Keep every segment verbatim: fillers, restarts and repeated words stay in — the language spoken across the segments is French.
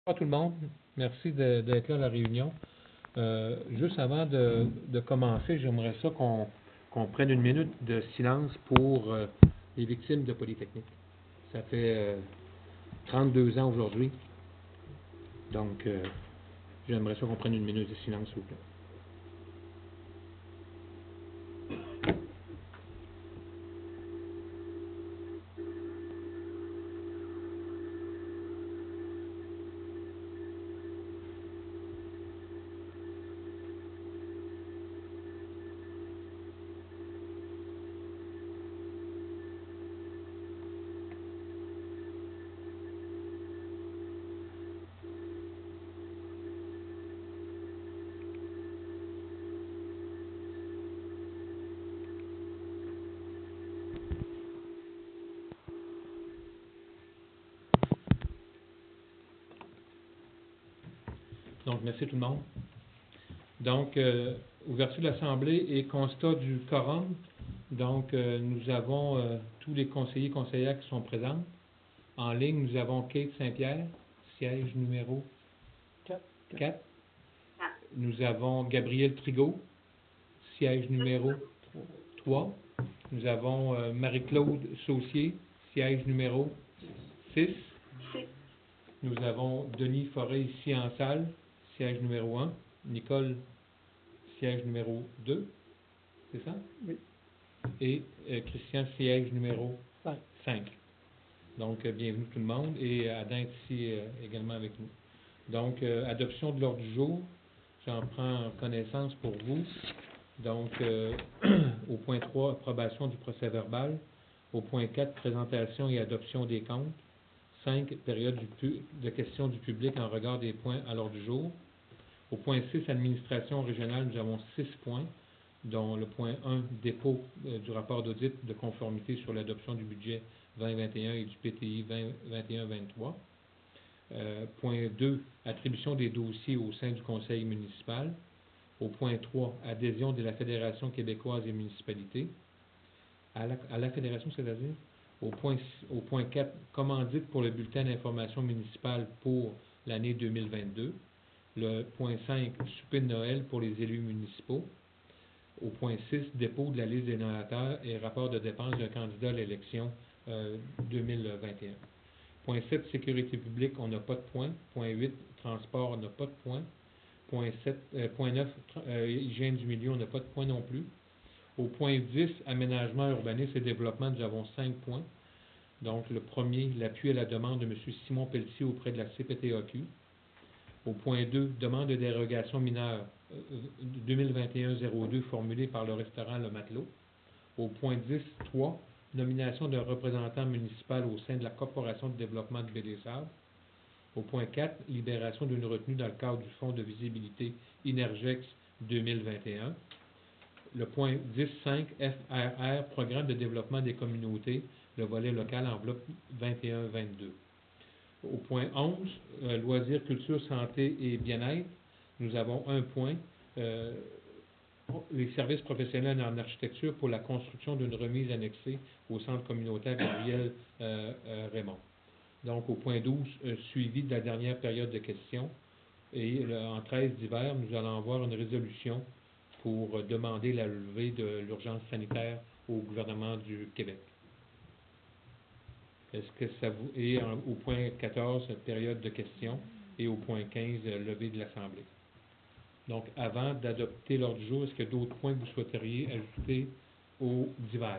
Bonjour à tout le monde. Merci de- d'être là à la réunion. Euh, juste avant de, de commencer, j'aimerais ça qu'on qu'on prenne une minute de silence pour euh, les victimes de Polytechnique. Ça fait euh, trente-deux ans aujourd'hui, donc euh, j'aimerais ça qu'on prenne une minute de silence, s'il vous plaît. Donc, merci tout le monde. Donc, euh, ouverture de l'Assemblée et constat du quorum. Donc, euh, nous avons euh, tous les conseillers et conseillères qui sont présents. En ligne, nous avons Kate Saint-Pierre, siège numéro quatre. Nous avons Gabriel Trigault, siège numéro trois. Nous avons euh, Marie-Claude Saucier, siège numéro six. Nous avons Denis Forêt ici en salle, siège numéro un. Nicole, siège numéro deux. C'est ça? Oui. Et euh, Christian, siège numéro cinq. cinq. Donc, euh, bienvenue tout le monde. Et Adam est ici euh, également avec nous. Donc, euh, adoption de l'ordre du jour. J'en prends connaissance pour vous. Donc, euh, au point trois, approbation du procès verbal. Au point quatre, présentation et adoption des comptes. cinq, période du pu- de questions du public en regard des points à l'ordre du jour. Au point six, administration régionale, nous avons six points, dont le point un, dépôt euh, du rapport d'audit de conformité sur l'adoption du budget vingt vingt et un et du P T I vingt vingt et un vingt-trois. Euh, point deux, attribution des dossiers au sein du conseil municipal. Au point trois, adhésion de la Fédération québécoise des municipalités. À la, à la Fédération, c'est-à-dire. Au point, au point quatre, commandite pour le bulletin d'information municipale pour l'année deux mille vingt-deux. Le point cinq, souper de Noël pour les élus municipaux. Au point six, dépôt de la liste des donateurs et rapport de dépenses d'un candidat à l'élection euh, deux mille vingt et un. Point sept, sécurité publique, on n'a pas de point. Point huit, transport, on n'a pas de point. Point, sept, euh, point neuf, euh, hygiène du milieu, on n'a pas de point non plus. Au point dix, aménagement, urbanisme et développement, nous avons cinq points. Donc, le premier, l'appui à la demande de M. Simon Pelletier auprès de la C P T A Q. Au point deux, demande de dérogation mineure euh, deux mille vingt et un zéro deux formulée par le restaurant Le Matelot. Au point dix, trois, nomination d'un représentant municipal au sein de la Corporation de développement de Baie-des-Sables. Au point quatre, libération d'une retenue dans le cadre du Fonds de visibilité Inergex deux mille vingt et un. Le point dix cinq, F R R, Programme de développement des communautés, le volet local, enveloppe vingt et un vingt-deux. Au point onze, euh, loisirs, culture, santé et bien-être, nous avons un point, euh, les services professionnels en architecture pour la construction d'une remise annexée au centre communautaire Gabriel euh, euh, Raymond. Donc, au point douze, euh, suivi de la dernière période de questions. Et le, en treize d'hiver, nous allons avoir une résolution pour euh, demander la levée de l'urgence sanitaire au gouvernement du Québec. Est-ce que ça vous... Et en, au point quatorze, période de questions. Et au point quinze, euh, levée de l'Assemblée. Donc, avant d'adopter l'ordre du jour, est-ce qu'il y a d'autres points que vous souhaiteriez ajouter au d'hiver?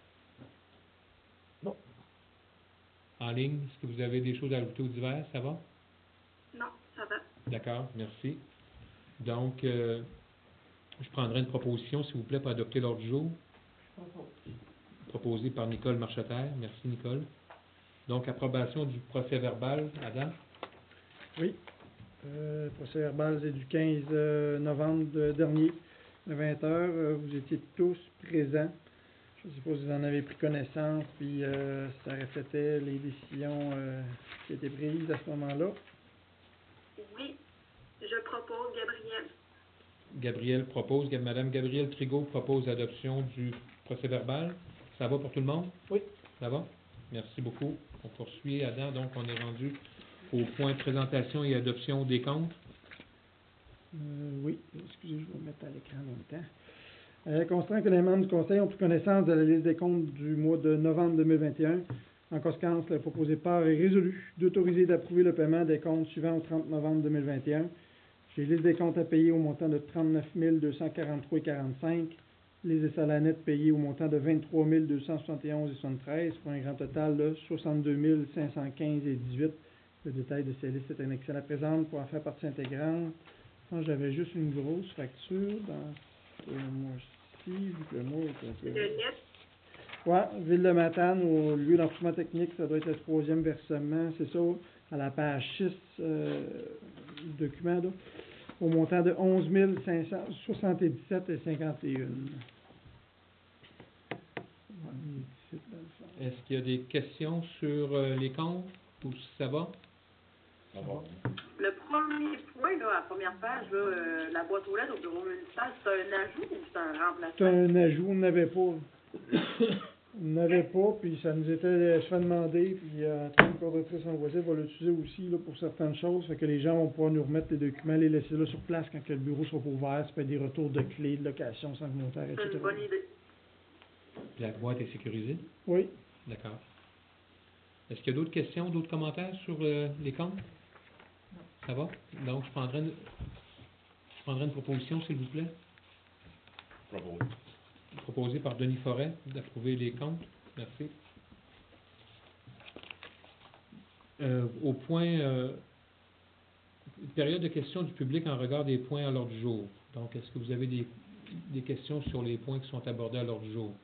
Non. En ligne, est-ce que vous avez des choses à ajouter au d'hiver? Ça va? Non, ça va. D'accord, merci. Donc, euh, je prendrai une proposition, s'il vous plaît, pour adopter l'ordre du jour. Proposée par Nicole Marcheterre. Merci, Nicole. Donc, approbation du procès verbal. Adam? Oui. Euh, procès verbal, c'est du quinze euh, novembre de, dernier, à vingt heures. Euh, vous étiez tous présents. Je ne sais pas si vous en avez pris connaissance, puis euh, ça reflétait les décisions euh, qui étaient prises à ce moment-là. Oui, je propose Gabriel. Gabriel propose, Madame Gabrielle Trigault propose l'adoption du procès verbal. Ça va pour tout le monde? Oui. Ça va? Merci beaucoup. On poursuit, Adam. Donc, on est rendu Au point présentation et adoption des comptes. Euh, oui, excusez, je vais me mettre à l'écran en même temps. Euh, constant que les membres du Conseil ont pris connaissance de la liste des comptes du mois de novembre deux mille vingt et un. En conséquence, le proposé part est résolu d'autoriser et d'approuver le paiement des comptes suivants au trente novembre deux mille vingt et un. J'ai liste des comptes à payer au montant de trente-neuf mille deux cent quarante-trois virgule quarante-cinq. Les des salaires nets payés au montant de vingt-trois mille deux cent soixante et onze virgule soixante-treize pour un grand total de soixante-deux mille cinq cent quinze virgule dix-huit. Le détail de ces listes est annexé à la présente pour en faire partie intégrante. Je pense que j'avais juste une grosse facture dans ce mois-ci, vu que le mois est un peu... Le net, Ouais, Ville de Matane, au lieu d'enregistrement technique, ça doit être le troisième versement, c'est ça, à la page six euh, du document, là, au montant de onze mille cinq cent soixante-dix-sept virgule cinquante et un. Ouais, il est ici, dans le fond. Est-ce qu'il y a des questions sur euh, les comptes ou si ça va? Ça va. Le premier point, là, à la première page, là, euh, la boîte aux lettres au bureau municipal, c'est un ajout ou c'est un remplacement? C'est un ajout, on n'avait pas. On n'avait pas, puis ça nous était fait demander, puis euh, la coordonnatrice envoyée va l'utiliser aussi là, pour certaines choses, fait que les gens vont pouvoir nous remettre les documents, les laisser là sur place quand que le bureau sera pas ouvert, ça peut être des retours de clés, de location, sans commentaire, et C'est cetera. une bonne idée. La boîte est sécurisée? Oui. D'accord. Est-ce qu'il y a d'autres questions, d'autres commentaires sur euh, les comptes? Ça va? Donc, je prendrai une, je prendrai une proposition, s'il vous plaît. Propose. Proposée par Denis Forêt d'approuver les comptes. Merci. Euh, au point, euh, période de questions du public en regard des points à l'ordre du jour. Donc, est-ce que vous avez des, des questions sur les points qui sont abordés à l'ordre du jour?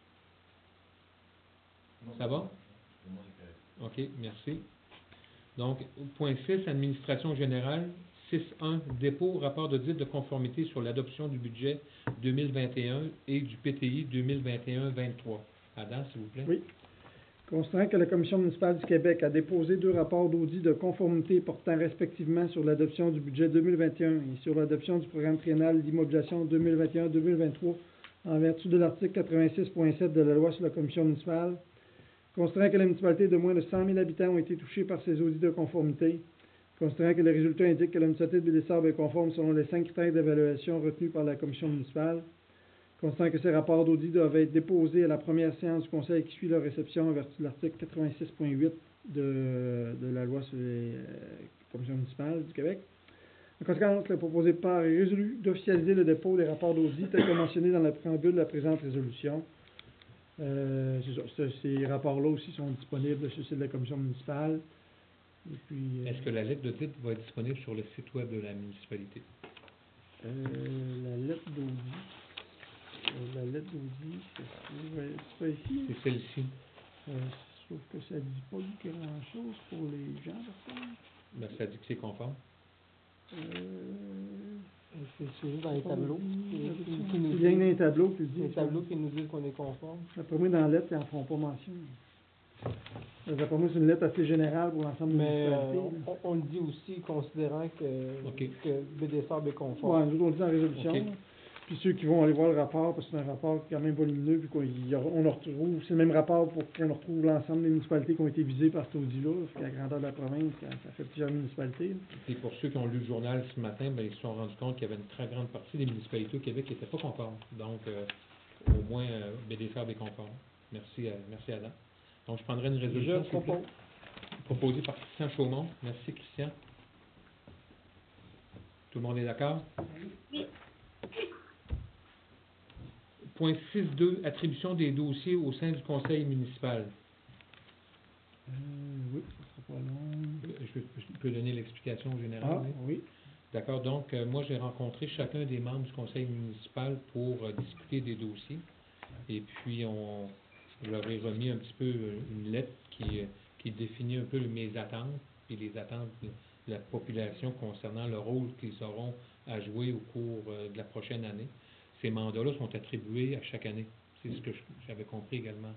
Ça va? OK, merci. Donc, point six, administration générale. six un, dépôt, rapport d'audit de conformité sur l'adoption du budget deux mille vingt et un et du P T I deux mille vingt et un vingt-trois. Adam, s'il vous plaît. Oui. Constatant que la Commission municipale du Québec a déposé deux rapports d'audit de conformité portant respectivement sur l'adoption du budget deux mille vingt et un et sur l'adoption du programme triennal d'immobilisation deux mille vingt et un deux mille vingt-trois en vertu de l'article quatre-vingt-six point sept de la loi sur la Commission municipale. Constatant que les municipalités de moins de cent mille habitants ont été touchées par ces audits de conformité. Considérant que les résultats indiquent que la municipalité de Baie-des-Sables est conforme selon les cinq critères d'évaluation retenus par la commission municipale. Considérant que ces rapports d'audit doivent être déposés à la première séance du conseil qui suit leur réception en vertu de l'article quatre-vingt-six point huit de, de la loi sur les euh, commissions municipales du Québec. En conséquence, le proposé part est résolu d'officialiser le dépôt des rapports d'audit tel que mentionné dans le préambule de la présente résolution. Euh, c'est ça, ces rapports-là aussi sont disponibles sur le site de la commission municipale. Et puis, euh, Est-ce que la lettre d'audit va être disponible sur le site web de la municipalité? euh, la lettre d'audit. Euh, la lettre d'audit, c'est ouais, c'est pas ici. C'est celle-ci. Euh, sauf que ça dit pas grand-chose pour les gens, par contre. Ben, ça dit que c'est conforme. Euh, C'est c'est juste dans les tableaux. qui- qui- qui nous Il y a disent- un tableau qui dit. Les tableaux qui nous disent qu'on est conforme. D'après moi, dans la lettre, ils n'en feront pas mention. Euh, D'après moi, c'est une lettre assez générale pour l'ensemble des Mais euh, municipalités. là. on, on le dit aussi considérant que, OK. que Baie-des-Sables est Ouais, conforme. nous autres, on le dit en résolution. OK. là. Puis ceux qui vont aller voir le rapport, parce que c'est un rapport quand même volumineux, puis qu'on y aura- on le retrouve, c'est le même rapport pour qu'on retrouve l'ensemble des municipalités qui ont été visées par cet audit-là, parce qu'à la grandeur de la province, ça ça fait plusieurs municipalités. là. Et pour ceux qui ont lu le journal ce matin, ben, ils se sont rendus compte qu'il y avait une très grande partie des municipalités au Québec qui n'étaient pas conformes. Donc, euh, au moins, euh, Baie-des-Sables est conforme. Merci, euh, merci Adam. Donc, je prendrai une résolution. Je s'il vous plaît. propose. Proposée par Christian Chaumont. Merci, Christian. Tout le monde est d'accord? Oui. Point six deux, attribution des dossiers au sein du conseil municipal. Euh, oui, ça sera pas long. Euh, Je, je peux donner l'explication générale? Ah, oui? oui. D'accord. Donc, euh, moi, j'ai rencontré chacun des membres du conseil municipal pour euh, discuter des dossiers. Et puis, on, je leur ai remis un petit peu euh, une lettre qui, euh, qui définit un peu mes attentes et les attentes de la population concernant le rôle qu'ils auront à jouer au cours euh, de la prochaine année. Ces mandats-là sont attribués à chaque année. C'est ce que je- j'avais compris également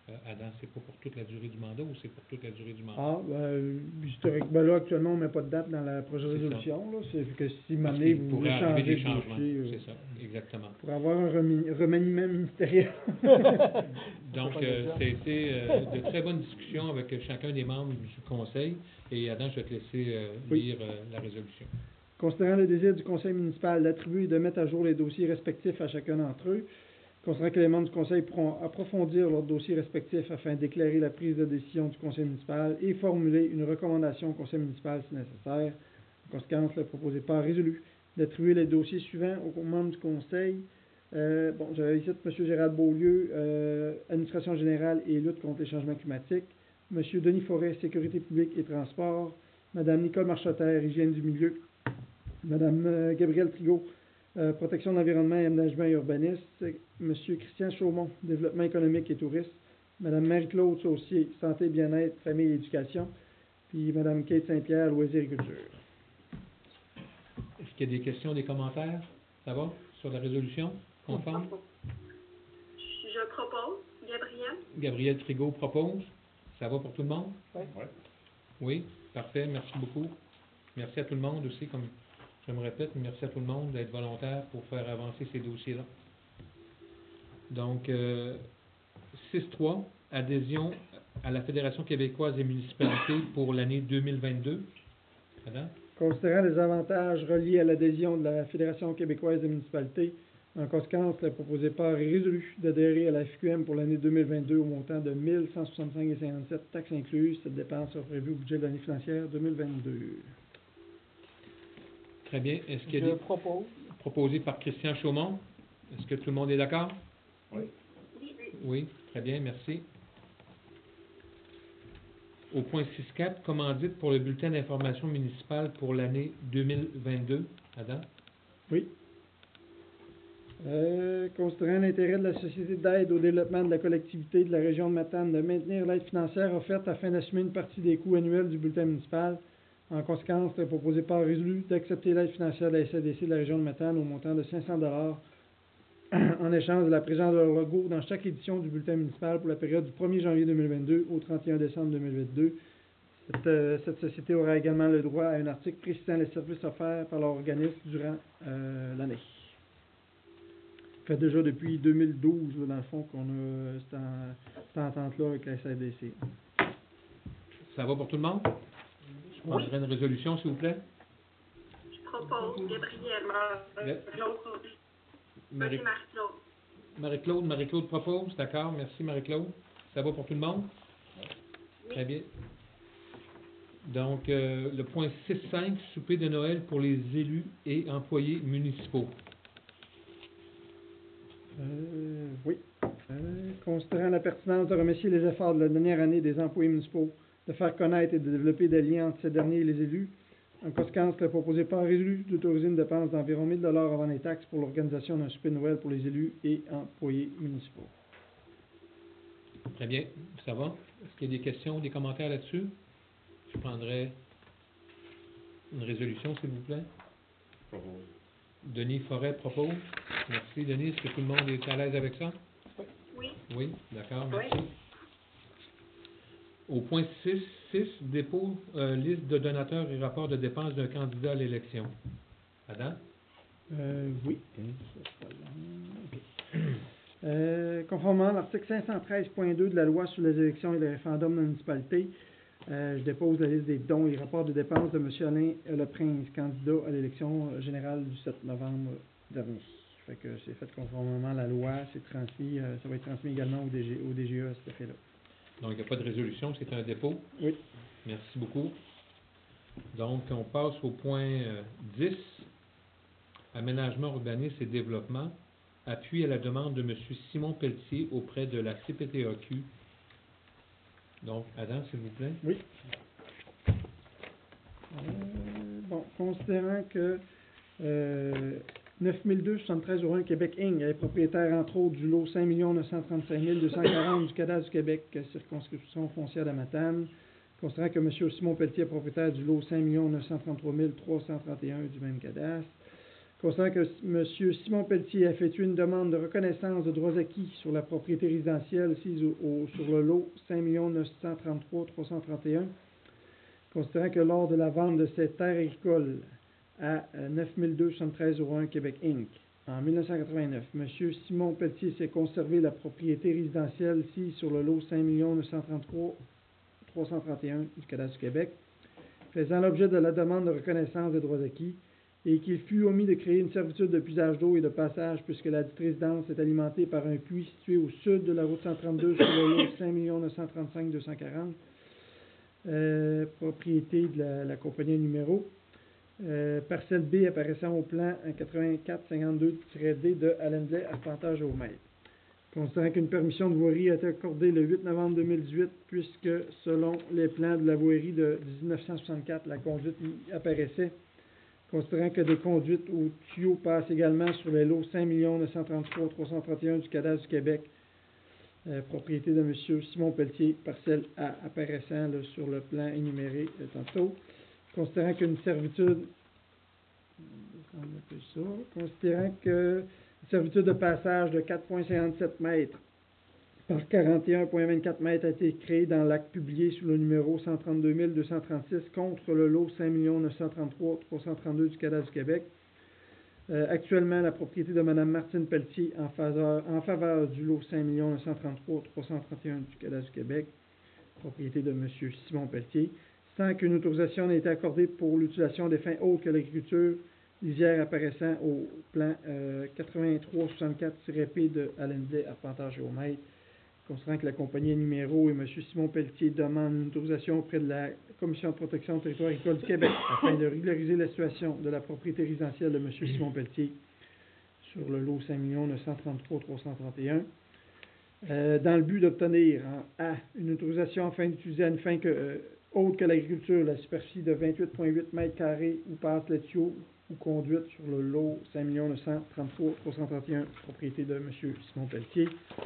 Euh, Adam, c'est pas pour toute la durée du mandat ou c'est pour toute la durée du mandat? Ah, ben, historiquement, là, actuellement, on ne met pas de date dans la projet de C'est ça. résolution, là. C'est que si, Parce m'amenez, qu'il vous voulez pourrait arriver changer des de changements. dossier, euh, C'est ça, exactement. pour avoir un remi- remaniement ministériel. Donc, pas euh, le ça a été euh, de très bonnes discussions avec chacun des membres du conseil. Et Adam, je vais te laisser euh, Oui. lire euh, la résolution. Considérant le désir du conseil municipal d'attribuer et de mettre à jour les dossiers respectifs à chacun d'entre eux, considérant que les membres du conseil pourront approfondir leurs dossiers respectifs afin d'éclairer la prise de décision du conseil municipal et formuler une recommandation au conseil municipal si nécessaire. En conséquence, le proposé pas résolu d'attribuer les dossiers suivants aux membres du conseil. Euh, bon, j'avais ici M. Gérald Beaulieu, euh, administration générale et lutte contre les changements climatiques. M. Denis Forêt, sécurité publique et transport. Mme Nicole Marcheterre, hygiène du milieu. Mme euh, Gabrielle Trigault, euh, protection de l'environnement et aménagement et urbanisme. M. Christian Chaumont, développement économique et tourisme. Mme Marie-Claude Saucier, santé, bien-être, famille et éducation. Puis Mme Kate Saint-Pierre, loisirs et culture. Est-ce qu'il y a des questions, des commentaires? Ça va? Sur la résolution? Conforme? Je propose Gabriel. Gabriel Trigault propose. Ça va pour tout le monde? Ouais. Oui, parfait, merci beaucoup. Merci à tout le monde aussi, comme je me répète, merci à tout le monde d'être volontaire pour faire avancer ces dossiers-là. Donc, euh, six trois, adhésion à la Fédération québécoise des municipalités pour l'année deux mille vingt-deux. Adam? Considérant les avantages reliés à l'adhésion de la Fédération québécoise des municipalités, en conséquence, le proposé part est résolu d'adhérer à la F Q M pour l'année deux mille vingt-deux au montant de mille cent soixante-cinq virgule cinquante-sept, taxes incluses. Cette dépense sera prévue au budget de l'année financière deux mille vingt-deux. Très bien. Est-ce qu'il y a Je des propose. proposés par Christian Chaumont? Est-ce que tout le monde est d'accord? Oui. Oui, très bien, merci. Au point six quatre, commandite pour le bulletin d'information municipale pour l'année deux mille vingt-deux. Adam? Oui. Euh, considérant l'intérêt de la Société d'aide au développement de la collectivité de la région de Matane de maintenir l'aide financière offerte afin d'assumer une partie des coûts annuels du bulletin municipal, en conséquence, le proposé part résolu d'accepter l'aide financière de la S A D C de la région de Matane au montant de cinq cents dollars en échange de la présence de leur logo dans chaque édition du bulletin municipal pour la période du premier janvier deux mille vingt-deux au trente et un décembre deux mille vingt-deux. Cette, euh, cette société aura également le droit à un article précisant les services offerts par leur organisme durant euh, l'année. Ça fait déjà depuis deux mille douze, là, dans le fond, qu'on a cette, en- cette entente-là avec la S A D C. Ça va pour tout le monde? Je prendrai une résolution, s'il vous plaît. Je propose Gabriel. Marie-Claude. Marie- Vas-y, Marie-Claude. Marie-Claude, Marie-Claude propose, d'accord, merci Marie-Claude. Ça va pour tout le monde? Très bien. Donc, euh, le point six cinq, souper de Noël pour les élus et employés municipaux. Euh, oui. Euh, considérant la pertinence de remercier les efforts de la dernière année des employés municipaux, de faire connaître et de développer des liens entre ces derniers et les élus, en conséquence, le proposé part résolu d'autoriser une dépense d'environ mille dollars avant les taxes pour l'organisation d'un souper de Noël pour les élus et employés municipaux. Très bien, ça va? Est-ce qu'il y a des questions, des commentaires là-dessus? Je prendrai une résolution, s'il vous plaît. Propose. Denis Forêt propose. Merci, Denis. Est-ce que tout le monde est à l'aise avec ça? Oui. Oui, d'accord, Oui. merci. Au point six six, dépôt, euh, liste de donateurs et rapport de dépenses d'un candidat à l'élection. Adam? Euh, oui. Ok. Euh, conformément à l'article cinq cent treize point deux de la loi sur les élections et les référendums de la municipalité, euh, je dépose la liste des dons et rapports de dépenses de M. Alain Leprince, candidat à l'élection générale du sept novembre dernier. Fait que c'est fait conformément à la loi, c'est transmis, euh, ça va être transmis également au, D G, au D G E à cet effet-là. Donc, il n'y a pas de résolution, c'est un dépôt. Oui. Merci beaucoup. Donc, on passe au point euh, dix, aménagement, urbanisme et développement, appui à la demande de M. Simon Pelletier auprès de la C P T A Q. Donc, Adam, s'il vous plaît. Oui. Euh, bon, considérant que euh, neuf mille deux cent soixante-treize euros Québec Inc est propriétaire, entre autres, du lot cinq millions neuf cent trente-cinq mille deux cent quarante du cadastre du Québec, circonscription foncière de Matane. Considérant que M. Simon Pelletier est propriétaire du lot cinq millions neuf cent trente-trois mille trois cent trente et un du même cadastre. Considérant que M. Simon Pelletier a effectué une demande de reconnaissance de droits acquis sur la propriété résidentielle sise au, au- sur le lot cinq millions neuf cent trente-trois mille trois cent trente et un, considérant que lors de la vente de cette terre agricole à euh, neuf mille deux cent soixante-treize zéro un Québec Inc en mille neuf cent quatre-vingt-neuf, M. Simon Pelletier s'est conservé la propriété résidentielle sise sur le lot cinq millions neuf cent trente-trois mille trois cent trente et un du Cadastre du Québec, faisant l'objet de la demande de reconnaissance des droits acquis, et qu'il fut omis de créer une servitude de puisage d'eau et de passage puisque la dite résidence est alimentée par un puits situé au sud de la route cent trente-deux sur le lot cinq millions neuf cent trente-cinq mille deux cent quarante, euh, propriété de la, la compagnie numéro. Euh, parcelle B apparaissant au plan quatre-vingt-quatre cinquante-deux D de Alain Blais, arpentage au mètre. Considérant qu'une permission de voirie a été accordée le huit novembre deux mille dix-huit, puisque selon les plans de la voirie de dix-neuf cent soixante-quatre, la conduite y apparaissait. Considérant que des conduites ou tuyaux passent également sur les lots cinq millions neuf cent trente-trois mille trois cent trente et un du Cadastre du Québec, euh, propriété de M. Simon Pelletier, parcelle A apparaissant là, sur le plan énuméré euh, tantôt. Considérant qu'une servitude, on un peu ça, considérant que une servitude de passage de quatre virgule cinquante-sept mètres par quarante et un virgule vingt-quatre mètres a été créée dans l'acte publié sous le numéro cent trente-deux mille deux cent trente-six contre le lot cinq millions neuf cent trente-trois mille trois cent trente-deux du Cadastre du Québec. Euh, actuellement, la propriété de Mme Martine Pelletier en faveur, en faveur du lot cinq millions neuf cent trente-trois mille trois cent trente et un du Cadastre du Québec, propriété de M. Simon Pelletier, sans qu'une autorisation n'ait été accordée pour l'utilisation des fins autres que l'agriculture, lisière apparaissant au plan euh, quatre-vingt-trois soixante-quatre P de Alain Blais, arpentage géomètre. Considérant que la compagnie numéro et M. Simon Pelletier demandent une autorisation auprès de la Commission de protection du territoire agricole du Québec afin de régulariser la situation de la propriété résidentielle de M. Simon Pelletier sur le lot cinq millions neuf cent trente-trois mille trois cent trente et un, euh, dans le but d'obtenir en A une autorisation afin d'utiliser à une fin que, euh, autre que l'agriculture la superficie de vingt-huit virgule huit mètres carrés où passe les tuyaux ou conduite sur le lot cinq millions neuf cent trente-trois mille trois cent trente et un, propriété de M. Simon Pelletier.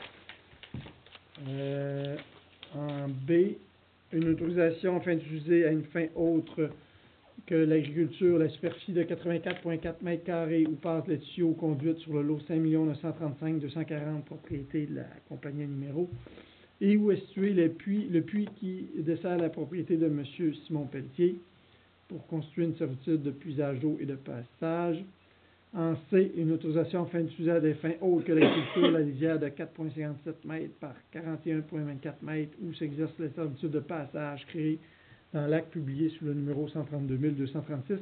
Euh, en B, une autorisation afin d'utiliser à une fin autre que l'agriculture la superficie de quatre-vingt-quatre virgule quatre mètres carrés où passent les tuyaux ou conduites sur le lot cinq millions neuf cent trente-cinq mille deux cent quarante, propriété de la compagnie numéro, et où est situé le puits, le puits qui dessert la propriété de M. Simon Pelletier pour constituer une servitude de puisage d'eau et de passage. En C, une autorisation afin d'utiliser à des fins autres que l'agriculture la lisière de quatre virgule cinquante-sept mètres par quarante et un virgule vingt-quatre mètres où s'exerce la servitude de passage créée dans l'acte publié sous le numéro cent trente-deux mille deux cent trente-six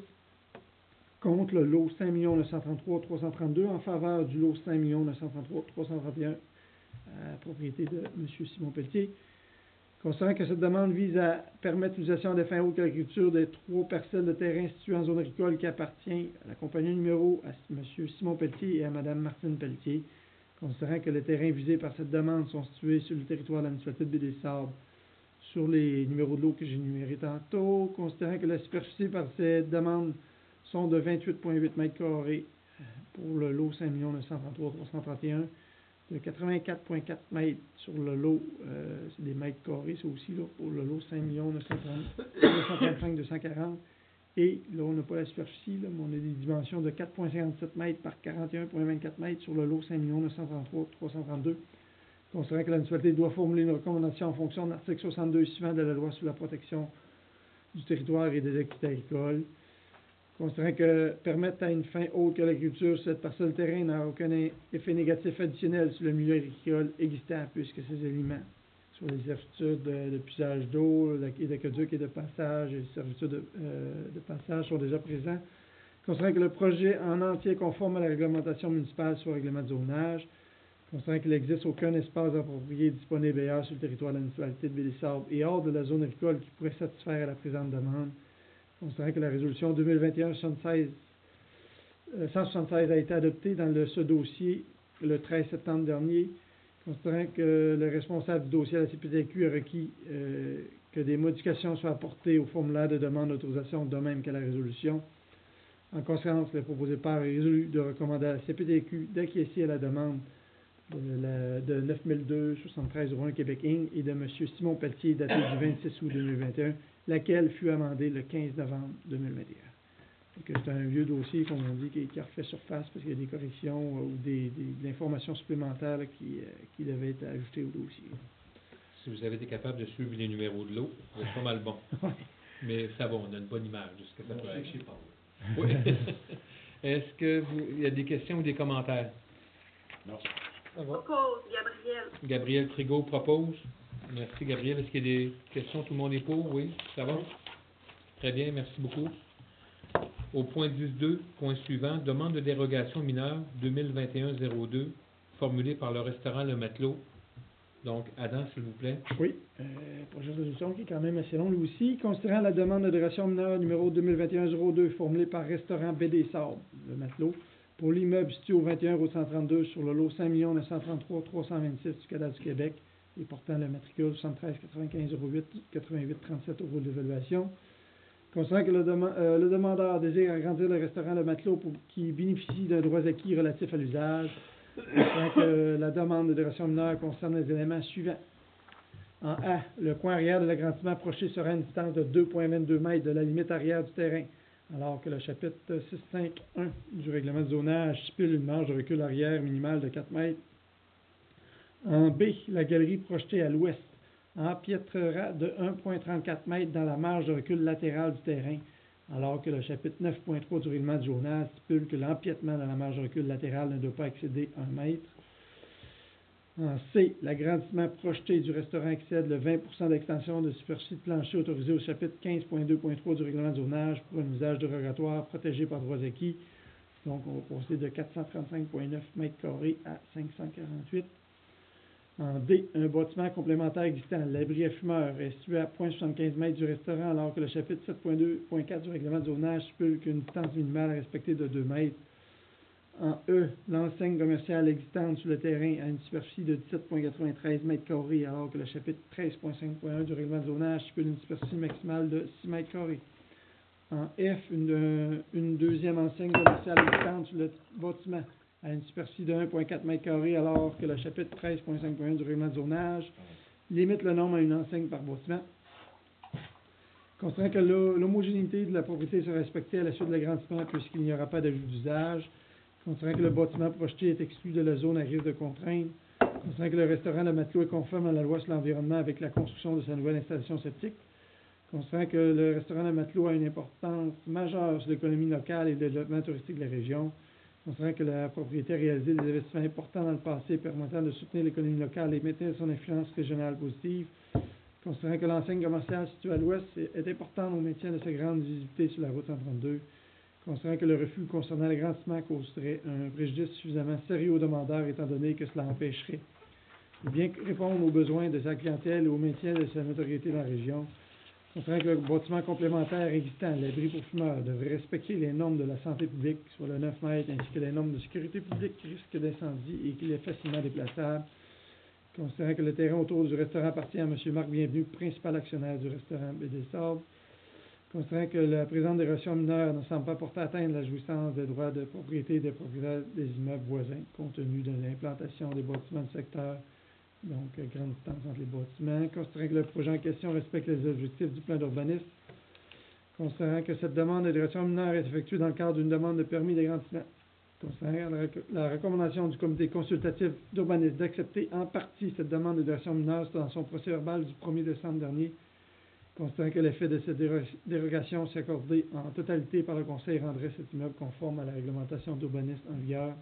contre le lot cinq millions neuf cent trente-trois mille trois cent trente-deux en faveur du lot cinq millions neuf cent trente-trois mille trois cent trente et un à la propriété de M. Simon Pelletier. Considérant que cette demande vise à permettre l'utilisation des fins autres que l'agriculture des trois parcelles de terrain situées en zone agricole qui appartient à la compagnie numéro à M. Simon Pelletier et à Mme Martine Pelletier. Considérant que les terrains visés par cette demande sont situés sur le territoire de la municipalité de Baie-des-Sables sur les numéros de l'eau que j'ai énumérés tantôt, considérant que la superficie par cette demande sont de vingt-huit virgule huit mètres carrés pour le lot cinq millions neuf cent trente-trois mille trois cent trente et un, de quatre-vingt-quatre virgule quatre mètres sur le lot, euh, c'est des mètres carrés, ça aussi, là, pour le lot cinq millions neuf cent trente-cinq mille deux cent quarante, et là, on n'a pas la superficie, là, mais on a des dimensions de quatre virgule cinquante-sept mètres par quarante et un virgule vingt-quatre mètres sur le lot cinq millions neuf cent trente-trois mille trois cent trente-deux. Considérant que la municipalité doit formuler une recommandation en fonction de l'article soixante-deux suivant de la loi sur la protection du territoire et des activités agricoles. Considérant que permettre à une fin autre que l'agriculture, cette parcelle de terrain n'a aucun effet négatif additionnel sur le milieu agricole existant, puisque ces éléments sur les servitudes de, de puisage d'eau, et d'aqueduc et de passage, et les servitudes de, euh, de passage sont déjà présents. Considérant que le projet en entier est conforme à la réglementation municipale sur le règlement de zonage. Considérant qu'il n'existe aucun espace approprié disponible ailleurs sur le territoire de la municipalité de Baie-des-Sables et hors de la zone agricole qui pourrait satisfaire à la présente demande. Considérant que la résolution deux mille vingt et un cent soixante-seize a été adoptée dans le, ce dossier le treize septembre dernier, considérant que le responsable du dossier à la C P T Q a requis euh, que des modifications soient apportées au formulaire de demande d'autorisation, de même qu'à la résolution. En conséquence, le proposé par est résolu de recommander à la C P T Q d'acquiescer à la demande de, la, de neuf mille deux soixante-treize zéro un Québec Inc et de M. Simon Pelletier, daté du vingt-six août deux mille vingt et un, laquelle fut amendée le quinze novembre deux mille vingt et un. que c'est un vieux dossier, comme on dit, qui, qui a refait surface parce qu'il y a des corrections euh, ou des, des, de l'information supplémentaire là, qui, euh, qui devait être ajoutée au dossier. Si vous avez été capable de suivre les numéros de l'eau, vous êtes pas mal bon. Mais ça va, on a une bonne image de ce que ça peut être. Je sais pas. Oui. Est-ce que vous, il y a des questions ou des commentaires? Non. Ça va. Propose, Gabriel. Gabriel Trigot propose. Merci, Gabriel. Est-ce qu'il y a des questions? Tout le monde est pour? Oui? Ça va? Très bien, merci beaucoup. Au point dix deux, point suivant, demande de dérogation mineure deux mille vingt et un zéro deux, formulée par le restaurant Le Matelot. Donc, Adam, s'il vous plaît. Oui, euh, projet de résolution qui est quand même assez long, lui aussi. Considérant la demande de dérogation mineure numéro deux mille vingt et un zéro deux formulée par Restaurant Baie des Sables, Le Matelot, pour l'immeuble situé au vingt et un route cent trente-deux sur le lot cinq millions neuf cent trente-trois trois cent vingt-six du cadastre du Québec et portant le matricule soixante-treize quatre-vingt-quinze zéro huit quatre-vingt-huit trente-sept au rôle d'évaluation. Considérant que le, dem- euh, le demandeur désire agrandir le restaurant Le Matelot pour qui bénéficie d'un droit acquis relatif à l'usage, considérant que la demande de dérogation mineure concerne les éléments suivants. En A, le coin arrière de l'agrandissement approché sera à une distance de deux virgule vingt-deux mètres de la limite arrière du terrain, alors que le chapitre six cinq un du règlement de zonage stipule une marge de recul arrière minimale de quatre mètres. En B, la galerie projetée à l'ouest empiétrera de un virgule trente-quatre mètres dans la marge de recul latérale du terrain, alors que le chapitre neuf point trois du règlement de zonage stipule que l'empiètement dans la marge de recul latérale ne doit pas excéder un mètre. En C, l'agrandissement projeté du restaurant excède le vingt pour cent d'extension de superficie de plancher autorisée au chapitre quinze point deux point trois du règlement de zonage pour un usage dérogatoire protégé par droits acquis. Donc, on va passer de quatre cent trente-cinq virgule neuf mètres carrés à cinq cent quarante-huit. En D, un bâtiment complémentaire existant, l'abri à fumeurs, est situé à zéro virgule soixante-quinze mètres du restaurant, alors que le chapitre sept point deux point quatre du règlement de zonage stipule qu'une distance minimale à respecter de deux mètres. En E, l'enseigne commerciale existante sur le terrain a une superficie de dix-sept virgule quatre-vingt-treize mètres carrés, alors que le chapitre treize point cinq point un du règlement de zonage stipule une superficie maximale de six mètres carrés. En F, une, une deuxième enseigne commerciale existante sur le bâtiment a une superficie de un virgule quatre mètres carrés, alors que le chapitre treize point cinq point un du règlement de zonage limite le nombre à une enseigne par bâtiment. Considérant que l'homogénéité de la propriété sera respectée à la suite de l'agrandissement puisqu'il n'y aura pas d'ajout d'usage, considérant que le bâtiment projeté est exclu de la zone à risque de contrainte, considérant que le restaurant Le Matelot est conforme à la loi sur l'environnement avec la construction de sa nouvelle installation septique, considérant que le restaurant Le Matelot a une importance majeure sur l'économie locale et le développement touristique de la région, considérant que la propriété a réalisé des investissements importants dans le passé permettant de soutenir l'économie locale et maintenir son influence régionale positive, considérant que l'enseigne commerciale située à l'ouest est importante au maintien de sa grande visibilité sur la route cent trente-deux, considérant que le refus concernant l'agrandissement causerait un préjudice suffisamment sérieux aux demandeurs étant donné que cela empêcherait de bien répondre aux besoins de sa clientèle et au maintien de sa notoriété dans la région, considérant que le bâtiment complémentaire existant, l'abri pour fumeurs, devrait respecter les normes de la santé publique, soit le neuf mètres, ainsi que les normes de sécurité publique, risque d'incendie et qu'il est facilement déplaçable, considérant que le terrain autour du restaurant appartient à M. Marc Bienvenu, principal actionnaire du restaurant Baie des Sables, considérant que la présente dérogation mineure ne semble pas porter atteinte à la jouissance des droits de propriété des propriétaires des immeubles voisins, compte tenu de l'implantation des bâtiments du secteur, donc euh, grande distance entre les bâtiments, considérant que le projet en question respecte les objectifs du plan d'urbanisme, considérant que cette demande de dérogation mineure est effectuée dans le cadre d'une demande de permis d'agrandissement, considérant la, la recommandation du comité consultatif d'urbanisme d'accepter en partie cette demande de dérogation mineure dans son procès verbal du premier décembre dernier, considérant que l'effet de cette dérogation s'est accordé en totalité par le Conseil rendrait cet immeuble conforme à la réglementation d'urbanisme en vigueur.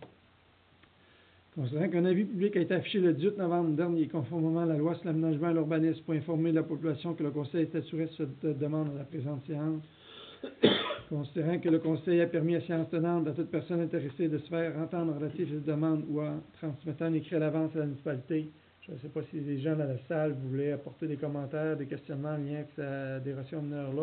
Considérant qu'un avis public a été affiché le dix-huit novembre dernier, conformément à la loi sur l'aménagement et l'urbanisme, pour informer la population que le Conseil statuerait sur cette demande à la présente séance. Considérant que le Conseil a permis à séance tenante à toute personne intéressée de se faire entendre relatif à cette demande ou en transmettant un écrit à l'avance à la municipalité. Je ne sais pas si les gens dans la salle voulaient apporter des commentaires, des questionnements en lien avec cette dérogation mineure-là.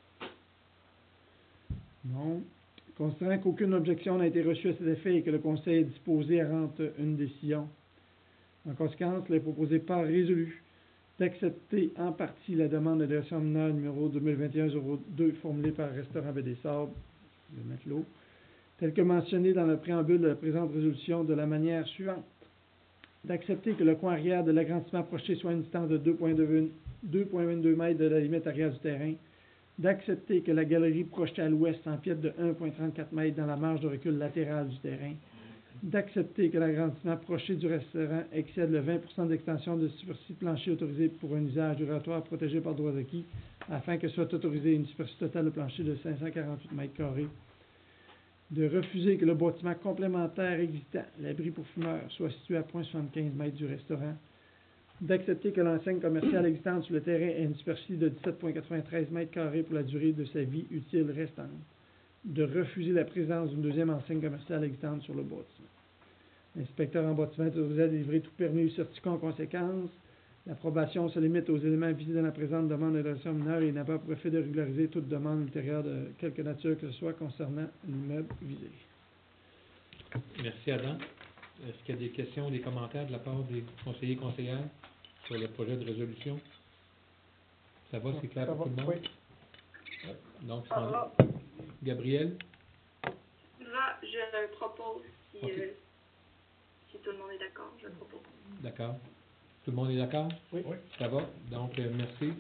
Non. Considérant qu'aucune objection n'a été reçue à cet effet et que le Conseil est disposé à rendre une décision. En conséquence, il est proposé par résolu d'accepter en partie la demande de dérogation mineure numéro deux mille vingt et un zéro deux formulée par Restaurant Baie des Sables, le Matelot, tel que mentionné dans le préambule de la présente résolution de la manière suivante. D'accepter que le coin arrière de l'agrandissement projeté soit à une distance de deux virgule vingt-deux mètres de la limite arrière du terrain, d'accepter que la galerie projetée à l'ouest empiète de un virgule trente-quatre mètres dans la marge de recul latérale du terrain, d'accepter que l'agrandissement projeté du restaurant excède le vingt pour cent d'extension de superficie de plancher autorisée pour un usage duratoire protégé par droit acquis, afin que soit autorisée une superficie totale de plancher de cinq cent quarante-huit mètres carrés, de refuser que le bâtiment complémentaire existant, l'abri pour fumeurs, soit situé à zéro virgule soixante-quinze mètres du restaurant, d'accepter que l'enseigne commerciale existante sur le terrain ait une superficie de dix-sept virgule quatre-vingt-treize mètres carrés pour la durée de sa vie utile restante, de refuser la présence d'une deuxième enseigne commerciale existante sur le bâtiment. L'inspecteur en bâtiment est autorisé à délivrer tout permis ou certificat en conséquence. L'approbation se limite aux éléments visés dans la présente demande d'adressation mineure et n'a pas pour effet de régulariser toute demande ultérieure de quelque nature que ce soit concernant l'immeuble visé. Merci, Adam. Est-ce qu'il y a des questions ou des commentaires de la part des conseillers et conseillères sur le projet de résolution? Ça va, c'est clair Ça pour va, tout le monde? oui. Ouais. Donc, je Ça prends- va. Gabriel? Là, je propose, si, Ok. euh, si tout le monde est d'accord, je propose. D'accord. Tout le monde est d'accord? Oui. Oui. Ça va? Donc, euh, merci.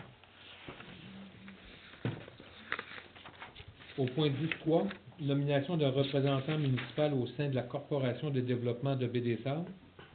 Au point dix trois, nomination d'un représentant municipal au sein de la Corporation de développement de Baie-des-Sables.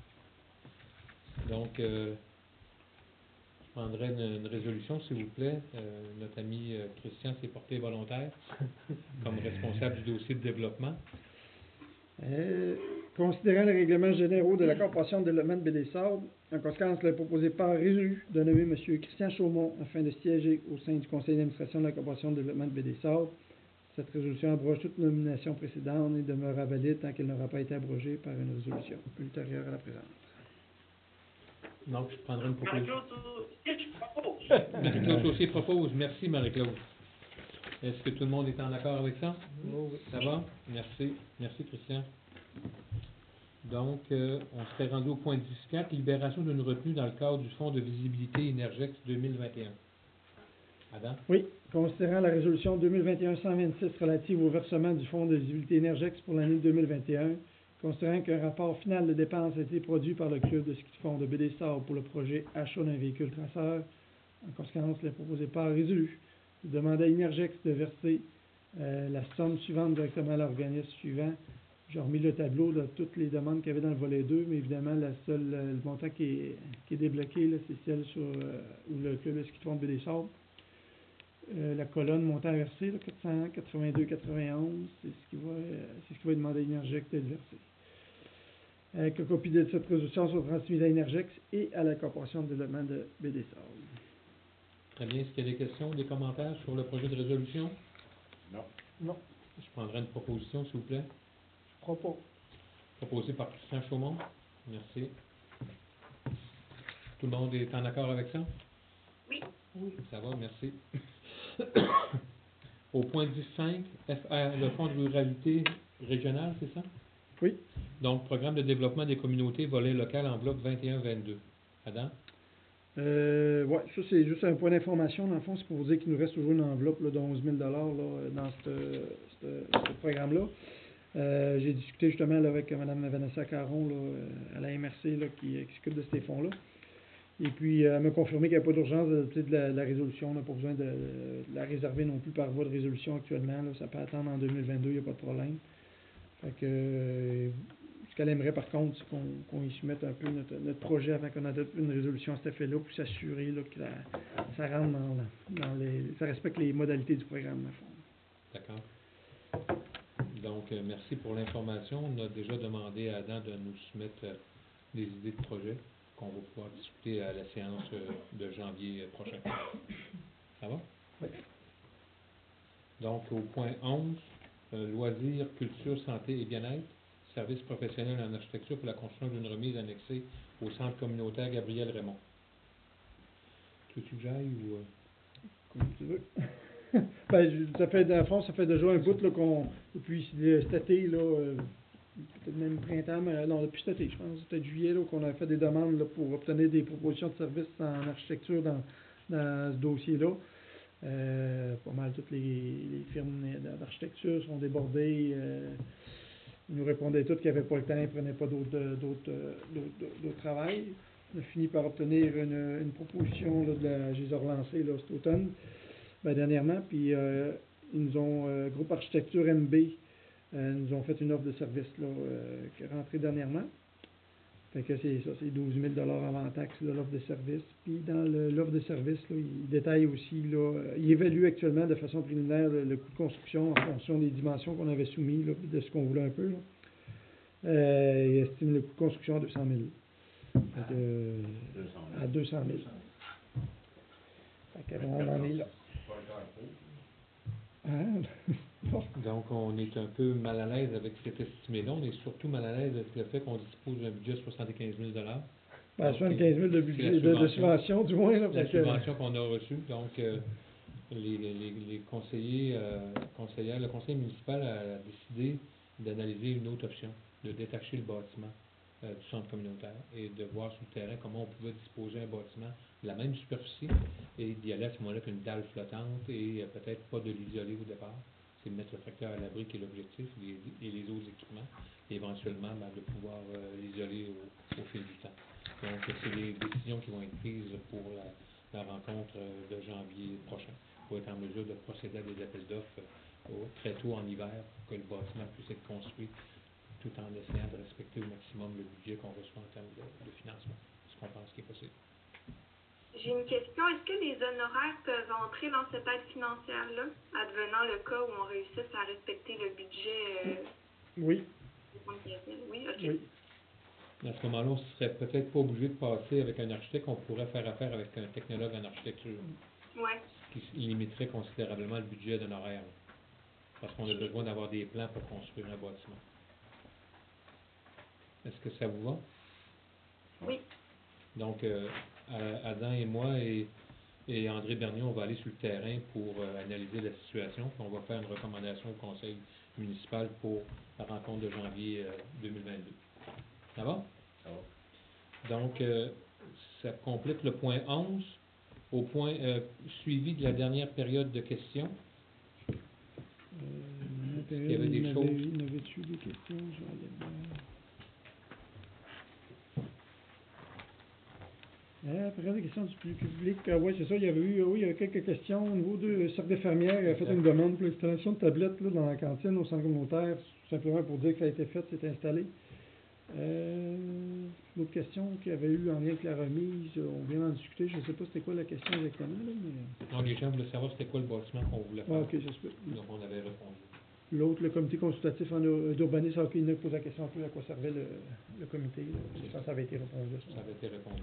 Donc, euh, je prendrai une, une résolution, s'il vous plaît. Euh, notre ami euh, Christian s'est porté volontaire comme responsable du dossier de développement. Euh, considérant les règlements généraux de la Corporation de développement de Baie-des-Sables, en conséquence, il est proposé par résolu de nommer M. Christian Chaumont afin de siéger au sein du conseil d'administration de la Corporation de développement de Baie-des-Sables. Cette résolution abroge toute nomination précédente et demeurera valide tant qu'elle n'aura pas été abrogée par une résolution ultérieure à la présente. Donc, je prendrai une proposition. Marie-Claude, je propose. Marie-Claude aussi propose. Merci, Marie-Claude. Est-ce que tout le monde est en accord avec ça? Oui. Ça va? Merci. Merci, Christian. Donc, euh, on serait rendu au point dix-quatre, libération d'une retenue dans le cadre du Fonds de visibilité Énergex deux mille vingt et un. Adam? Oui, considérant la résolution deux mille vingt et un cent vingt-six relative au versement du Fonds de visibilité Énergex pour l'année deux mille vingt et un, considérant qu'un rapport final de dépenses a été produit par le club de ski de fond de Baie-des-Sables pour le projet achat d'un véhicule traceur, en conséquence, il est proposé par résolu de demander à Énergex de verser euh, la somme suivante directement à l'organisme suivant. J'ai remis le tableau de toutes les demandes qu'il y avait dans le volet deux, mais évidemment, la seule, euh, le montant qui est, qui est débloqué, là, c'est celle sur euh, où le club de ski de fond de Baie-des-Sables. Euh, la colonne montant à verser, là, quatre cent quatre-vingt-deux virgule quatre-vingt-onze, c'est ce qui va, euh, c'est ce qui va demander à Énergex d'être versé. Euh, que copie de cette résolution soit transmise à Énergex et à la Corporation de développement de Baie-des-Sables. Très bien. Est-ce qu'il y a des questions, des commentaires sur le projet de résolution? Non. Non, Je prendrai une proposition, s'il vous plaît. je propose. Proposée par Christian Chaumont. Merci. Tout le monde est en accord avec ça? Oui. Oui. Ça va, merci. Au point dix-cinq, F R, le Fonds de ruralité régionale, c'est ça? Oui. Donc, programme de développement des communautés, volet local, enveloppe vingt et un vingt-deux. Adam? Euh, ouais, ça c'est juste un point d'information. Dans le fond, c'est pour vous dire qu'il nous reste toujours une enveloppe là, de onze mille dollars là, dans ce, ce, ce programme-là. Euh, j'ai discuté justement là, avec Mme Vanessa Caron là, à la M R C là, qui, qui s'occupe de ces fonds-là. Et puis, elle m'a confirmé qu'il n'y a pas d'urgence de, de, la, de la résolution. On n'a pas besoin de, de la réserver non plus par voie de résolution actuellement. Là. Ça peut attendre en deux mille vingt-deux, il n'y a pas de problème. Fait que, euh, ce qu'elle aimerait par contre, c'est qu'on qu'on y soumette un peu notre, notre projet avant qu'on adopte une résolution à cet effet-là pour s'assurer là, que la, ça rentre dans, dans les. Ça respecte les modalités du programme, à fond. D'accord. Donc, euh, merci pour l'information. On a déjà demandé à Adam de nous soumettre euh, des idées de projet qu'on va pouvoir discuter à la séance euh, de janvier euh, prochain. Ça va? Oui. Donc, au point onze, euh, loisirs, culture, santé et bien-être, service professionnel en architecture pour la construction d'une remise annexée au centre communautaire Gabriel Raymond. Tu veux que j'aille ou... euh? Comme tu veux. Ben, je- ça fait, dans le fond, ça fait déjà un bout là, qu'on. Depuis euh, cet été, là, euh, peut-être même printemps, mais euh, non, depuis cet été, je pense, peut-être juillet, là, qu'on a fait des demandes là, pour obtenir des propositions de services en architecture dans, dans ce dossier-là. Euh, pas mal toutes les, les firmes d'architecture sont débordées. Euh, ils nous répondaient toutes qu'ils n'avaient pas le temps, ils ne prenaient pas d'autres d'autres d'autres d'autres travail. On a fini par obtenir une, une proposition, là, de la, je les ai relancés là, cet automne. ben, dernièrement, puis euh, ils nous ont, euh, Groupe Architecture M B, euh, nous ont fait une offre de service là, euh, qui est rentrée dernièrement. Fait que c'est ça, c'est douze mille dollars avant taxe, là, l'offre de service. Puis dans le- l'offre de service, là, il détaille aussi, là, euh, il évalue actuellement de façon préliminaire le, le coût de construction en fonction des dimensions qu'on avait soumis, là, de ce qu'on voulait un peu. Là. Euh, il estime le coût de construction à deux cent mille. Fait que, euh, deux cent mille. à deux cent mille. Fait que, on en est là. Pas cher pour. Hein? Bon. Donc, on est un peu mal à l'aise avec cet estimé-là. On est surtout mal à l'aise avec le fait qu'on dispose d'un budget de soixante-quinze mille dollars. Ben, soixante-quinze mille de budget, de, de subvention, du moins. Là, La fait que- subvention qu'on a reçue. Donc, euh, les, les, les conseillers, euh, conseillères, le conseil municipal a décidé d'analyser une autre option, de détacher le bâtiment euh, du centre communautaire et de voir sur le terrain comment on pouvait disposer un bâtiment de la même superficie et d'y aller à ce moment-là avec une dalle flottante et euh, peut-être pas de l'isoler au départ. C'est de mettre le tracteur à l'abri qui est l'objectif les- et les autres équipements et éventuellement ben, de pouvoir euh, l'isoler au, au fil du temps. Donc, c'est des décisions qui vont être prises pour la, la rencontre euh, de janvier prochain pour être en mesure de procéder à des appels d'offres euh, au- très tôt en hiver pour que le bâtiment puisse être construit tout en essayant de respecter au maximum le budget qu'on reçoit en termes de, de financement, ce qu'on pense qui est possible. J'ai une question. Est-ce que les honoraires peuvent entrer dans cette aide financière-là, advenant le cas où on réussisse à respecter le budget euh, Oui, de soixante-quinze mille? Oui, OK. oui. À ce moment-là, on ne serait peut-être pas obligé de passer avec un architecte, on pourrait faire affaire avec un technologue en architecture, Ouais. ce qui limiterait considérablement le budget d'honoraires, là, parce qu'on a besoin d'avoir des plans pour construire un bâtiment. Est-ce que ça vous va? Oui. Donc, euh, A- Adam et moi et, et André Bernier, on va aller sur le terrain pour euh, analyser la situation, puis on va faire une recommandation au conseil municipal pour la rencontre de janvier euh, deux mille vingt-deux. Ça va? Ça va. Donc, euh, ça complète le point onze. Au point euh, suivi de la dernière période de questions, Euh, qu'il y avait des il y en choses? avait- il y en avait-tu des questions? Je vais aller voir. Euh, Après la question du public, euh, oui, c'est ça, il y avait eu, oui, il y avait quelques questions au niveau de Cercle des Fermières, il a fait Exact. une demande pour l'installation de tablettes là, dans la cantine au centre communautaire, tout simplement pour dire que ça a été fait, c'est installé. Euh, L'autre question qu'il y avait eu en lien avec la remise, on vient d'en discuter, je ne sais pas c'était quoi la question exactement, là, mais... donc les gens voulaient savoir c'était quoi le bâtiment qu'on voulait faire. Ah, ok, ça se peut. Donc, on avait répondu. L'autre, le comité consultatif en ur- d'urbanisme, ok, il nous pose la question un peu à quoi servait le, le comité, là. C'est Ça, ça. ça avait été répondu à ce Ça moment-là. avait été répondu.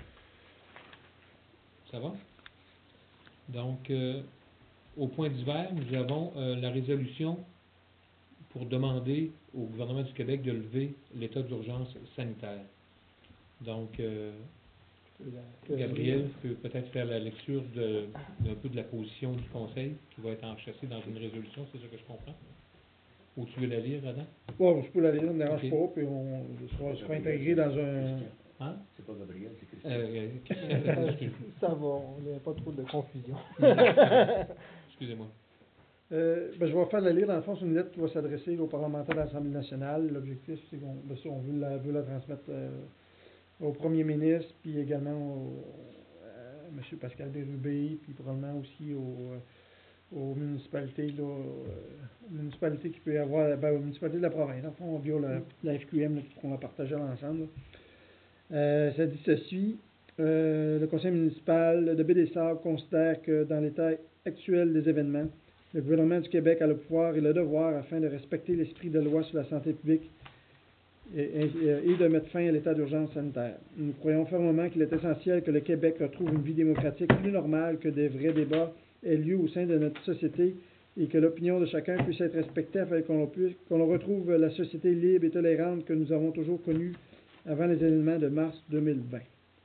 Ça va? Donc, euh, au point d'hiver, nous avons euh, la résolution pour demander au gouvernement du Québec de lever l'état d'urgence sanitaire. Donc, euh, Que- Gabriel peut peut-être faire la lecture de, d'un peu de la position du Conseil qui va être enchâssée dans une résolution, c'est ça que je comprends? Ou tu veux la lire, Adam? Bon, je peux la lire, ça ne me dérange Ok. pas, puis on ça sera, sera intégré dans un... Hein? C'est pas Gabriel, c'est Christian. Euh, euh, Christian, excuse- Ça va, on n'a pas trop de confusion. Excusez-moi. Euh, ben, je vais faire la lire, dans le fond, c'est une lettre qui va s'adresser aux parlementaires de l'Assemblée nationale. L'objectif, c'est qu'on ben, ça, on veut la, veut la transmettre euh, au premier ministre, puis également au, à M. Pascal Bérubé, puis probablement aussi au, euh, aux municipalités, là, euh, aux municipalités qui peut y avoir, ben, aux municipalités de la province, dans le fond, via la, la F Q M, là, qui pourront la partager ensemble. là. Euh, ça dit ceci. Euh, le conseil municipal de Baie-des-Sables considère que dans l'état actuel des événements, le gouvernement du Québec a le pouvoir et le devoir, afin de respecter l'esprit de loi sur la santé publique et, et- et de mettre fin à l'état d'urgence sanitaire. Nous croyons fermement qu'il est essentiel que le Québec retrouve une vie démocratique plus normale, que des vrais débats aient lieu au sein de notre société et que l'opinion de chacun puisse être respectée afin qu'on puisse- qu'on retrouve la société libre et tolérante que nous avons toujours connue avant les événements de mars deux mille vingt.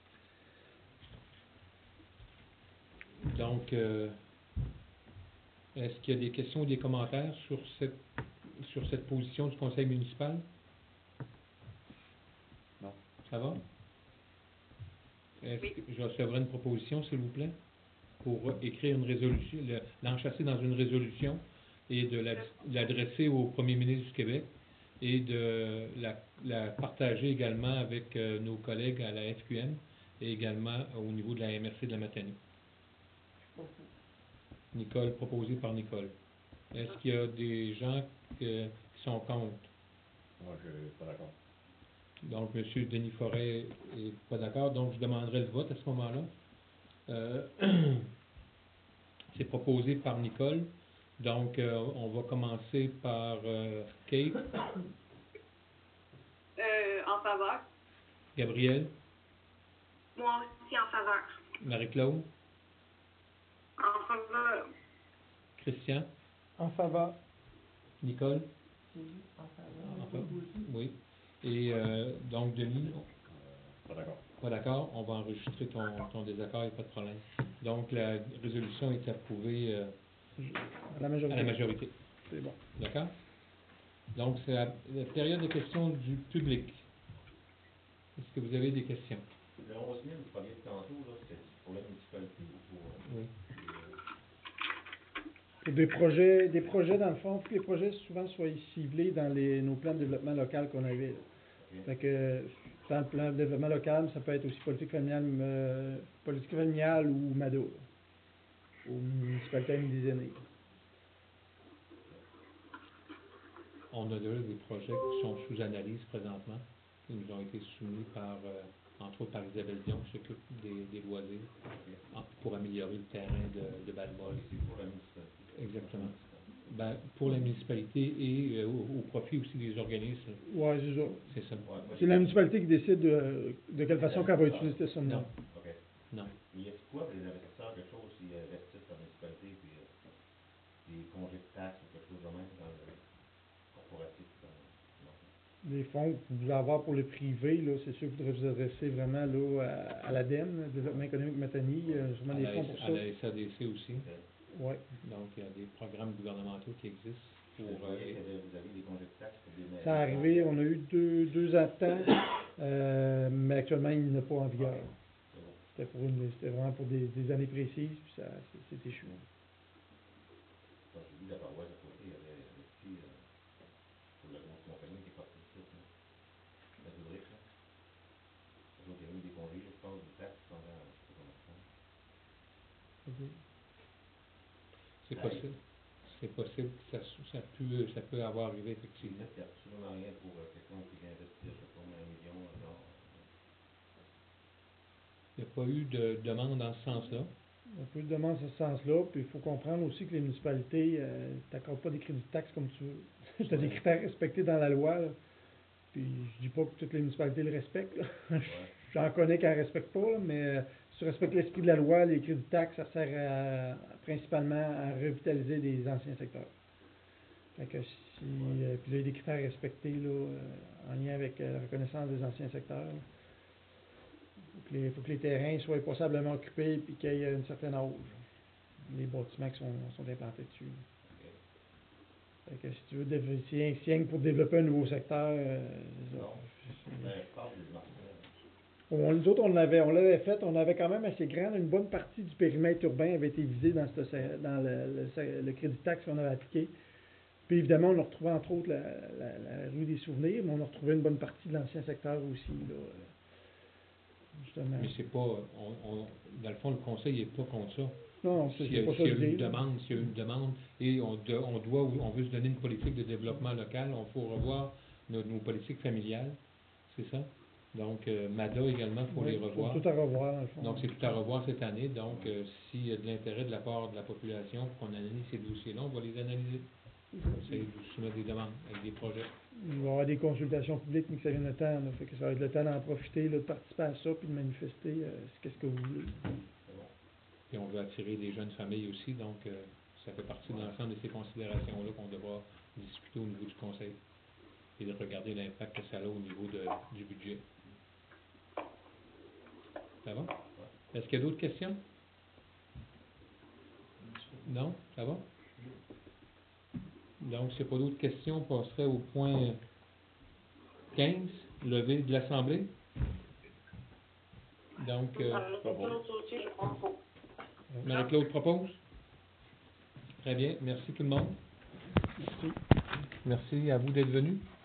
Donc, euh, est-ce qu'il y a des questions ou des commentaires sur cette, sur cette position du conseil municipal? Non. Ça va? Est-ce Oui. que je recevrai une proposition, s'il vous plaît, pour écrire une résolution, le- l'enchâsser dans une résolution et de la- l'adresser au premier ministre du Québec et de la, la partager également avec euh, nos collègues à la F Q M et également au niveau de la M R C de la Matanie. Nicole, proposé par Nicole. Est-ce qu'il y a des gens que- qui sont contre? Moi, je suis pas d'accord. Donc, M. Denis Forêt est pas d'accord, donc je demanderai le vote à ce moment-là. Euh, c'est proposé par Nicole, donc euh, on va commencer par euh, Kate, Euh, en faveur. Gabriel, Moi aussi en faveur. Marie-Claude, En faveur. Christian, En faveur. Nicole, En faveur. en faveur? Oui. Et euh, donc, Denis, Pas d'accord. pas d'accord, on va enregistrer ton, ton désaccord, il n'y a pas de problème. Donc, la résolution est approuvée euh, À la à majorité. la majorité. C'est bon. D'accord? Donc, c'est la, la période de questions du public. Est-ce que vous avez des questions? Le onze mille, vous parliez de tantôt, là, c'est pour la municipalité ou pour... Oui. Pour des projets, des projets, dans le fond, faut que les projets souvent soient ciblés dans les, nos plans de développement local qu'on avait. Là. Ok. Fait que dans le plan de développement local, ça peut être aussi politique familiale, euh, politique familiale ou MADO, là, ou municipalité des aînés. On a déjà des projets qui sont sous analyse présentement, qui nous ont été soumis par, euh, entre autres par Isabelle Dion, qui s'occupe des, des loisirs, en- pour améliorer le terrain de, de Balmol. C'est pour la municipalité. Exactement. Ben, pour la municipalité et euh, au, au profit aussi des organismes. Ouais, c'est ça. C'est ça. Ouais, moi, C'est la municipalité qui décide de, de quelle façon qu'elle va utiliser cette somme-là. Non. OK. Non. Mais y a quoi pour les investisseurs, quelque chose, s'ils investissent dans la municipalité, puis euh, des congés de taxes ou quelque chose de même dans le corporatif? Dans... Non. Les fonds que vous voulez avoir pour le privé, là, c'est sûr qu'il faudrait vous adresser vraiment là, à, à l'ADEME, Développement économique Matani, euh, sûrement À des la, fonds pour S- à ça. la S A D C aussi. OK. Ouais. Donc, il y a des programmes gouvernementaux qui existent Je pour... euh, voyais que vous aviez des congés de taxes pour des maisons. Ça a arrivé, on a eu deux, deux attentes, euh, mais actuellement, il n'est pas en vigueur. C'est bon. C'était pour une, c'était vraiment pour des, des années précises, puis ça, c'est- c'était échoué. Quand j'ai vu la paroisse à côté, il y avait investi euh, pour la grosse compagnie qui est partie ici, là. La Zurich, là. Les autres, ils ont eu des congés, je pense, des taxes pendant, je sais pas combien de temps. C'est possible. C'est possible que ça, ça, peut, ça peut avoir arrivé effectivement. Il n'y a absolument rien pour euh, quelqu'un qui vient investir, je sais pas, un million, un dollar. Il n'y a pas eu de demande dans ce sens-là. Un peu de demande dans ce sens-là, puis il faut comprendre aussi que les municipalités, euh, t'accordes pas des crédits de taxes comme tu veux. Tu as des Ouais. critères respectés dans la loi, là. Puis je dis pas que toutes les municipalités le respectent, là. Ouais. J'en connais qui ne respectent pas, là, mais euh, si tu respectes l'esprit de la loi, les crédits de taxes, ça sert à, principalement à revitaliser les anciens secteurs. Fait que si, euh, puis là, il y a des critères respectés là, euh, en lien avec euh, la reconnaissance des anciens secteurs. Il faut que les, faut que les terrains soient passablement occupés et qu'il y ait une certaine âge. Les bâtiments qui sont, sont implantés dessus. OK. Fait que si tu veux, dév- si rien- si rien que pour développer un nouveau secteur, euh, c'est ça. Non. C'est- Ben, je parle des marchés. On, nous autres, on l'avait, on l'avait fait, on avait quand même assez grand. Une bonne partie du périmètre urbain avait été visée dans, ce, dans le, le, le crédit de taxe qu'on avait appliqué. Puis évidemment, on a retrouvé entre autres la, la, la rue des Souvenirs, mais on a retrouvé une bonne partie de l'ancien secteur aussi, là, justement. Mais c'est pas... On, on, dans le fond, le conseil n'est pas contre ça. Non, non, c'est S'il y c'est a, pas ça s'il y a une l'idée. là. demande, s'il y a une demande et on, de- on doit, on veut se donner une politique de développement local, on faut revoir nos, nos politiques familiales, c'est ça? Donc, euh, MADA également, il faut Oui, les revoir. faut tout à revoir, dans le fond. Donc, c'est tout à revoir cette année. Donc, euh, s'il y a de l'intérêt de la part de la population pour qu'on analyse ces dossiers-là, on va les analyser. On va essayer de vous soumettre des demandes avec des projets. Il va y avoir des consultations publiques, mais que ça vient le temps. Là, fait que ça va être le temps d'en profiter, là, de participer à ça, puis de manifester euh, qu'est-ce que vous voulez. Puis on veut attirer des jeunes familles aussi, donc euh, ça fait partie de l'ensemble de ces considérations-là qu'on devra discuter au niveau du conseil et de regarder l'impact que ça a au niveau de, du budget. Ça va? Est-ce qu'il y a d'autres questions? Non? Ça va? Donc, s'il n'y a pas d'autres questions, on passerait au point quinze, levée de l'Assemblée. Donc, euh, Marie-Claude propose? Très bien. Merci tout le monde. Merci. Merci à vous d'être venus.